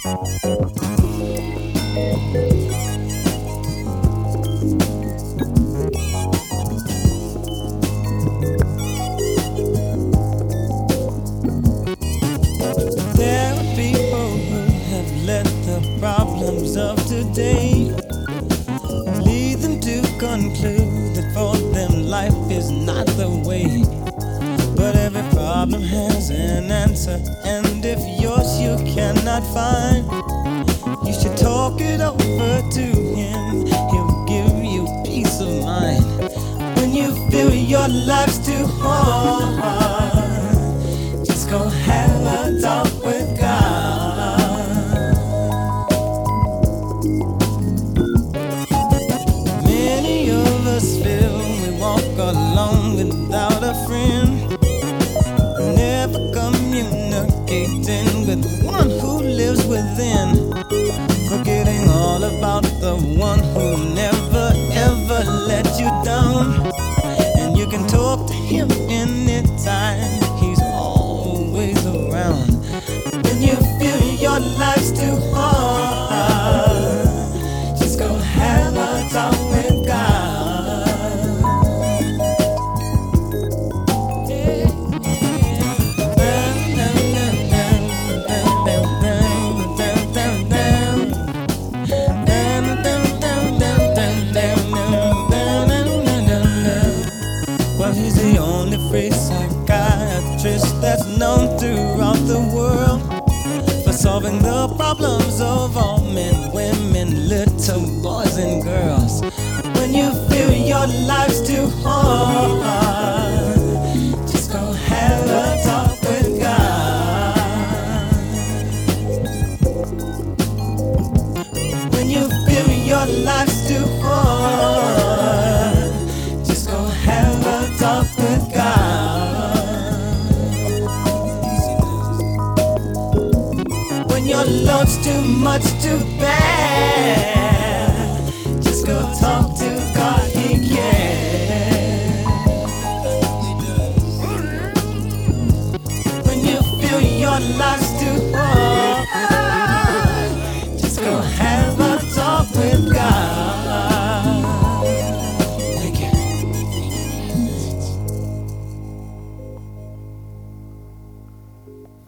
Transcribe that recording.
There are people who have let the problems of today lead them to conclude that for them life is not the way. But every problem has an answer, and if yours you cannot find, you should talk it over to him. He'll give you peace of mind. When you feel your life's too hard, just go have a talk with God. Many of us feel we walk alone without a friend, never communicating with one who lives within, forgetting all about the one who never ever let you down. And you can talk to him anytime, he's always around. When you feel your life's too hard, just go have a talk with God. Well, he's the only free psychiatrist that's known throughout the world for solving the problems of all men, women, little boys and girls. When you feel your life's too hard, just go have a talk with God. When you feel your life's too hard, just go have a talk with God. When your load's too much to bear, just go talk to God, He cares. When you feel your life's too hard, just go have a